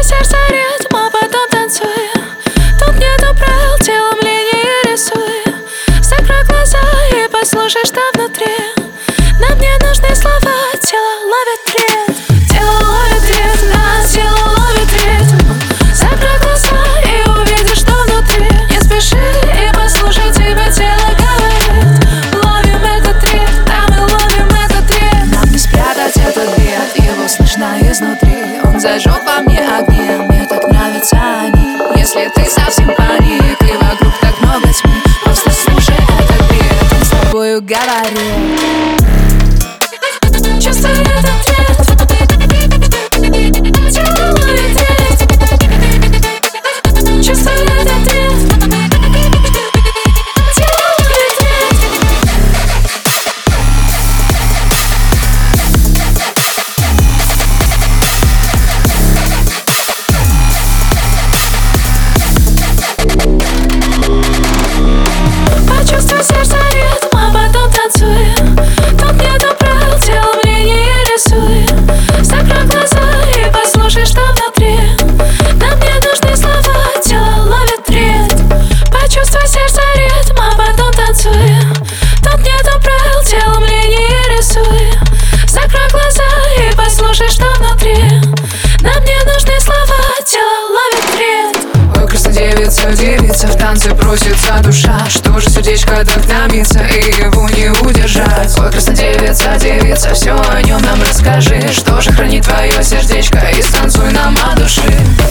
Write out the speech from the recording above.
сердце ритм, а потом танцуем. Тут нету правил, телом линии рисуем. Закрой глаза и послушай, что внутри. Нам не нужны слова, тело ловит бред. Тело ловит ритм, да, тело ловит ритм. Закрой глаза и увидишь, что внутри. Не спеши и послушай, тебе тело говорит. Ловим этот ритм, да, мы ловим этот ритм. Нам не спрятать этот бед, его слышно изнутри. Он зажег во мне огни, мне так нравятся они. Если ты совсем паник и вокруг так много тьмы, просто слушай этот бит, он с тобою говорит. Чувствуй этот ритм. Тело ловит ритм. Чувствуй этот ритм. Тело ловит ритм. Почувствуй сердце ритм, а потом танцуем. Тут нету правил, телом линии рисуем. Закрой глаза и послушай, что внутри. Нам не нужны слова, тело ловит ритм. Почувствуй сердце ритм, а потом танцуем. Тут нету правил, телом линии рисуем. Закрой глаза и послушай, что внутри. Нам не нужны слова, тело ловит ритм. Ой, краснодевица, девица, в танце просится душа. Что же сердечко так томится и его не удержать? Ой, краснодевица, девица, все о нем нам расскажи. Что же хранит твое сердечко и станцуй нам от души.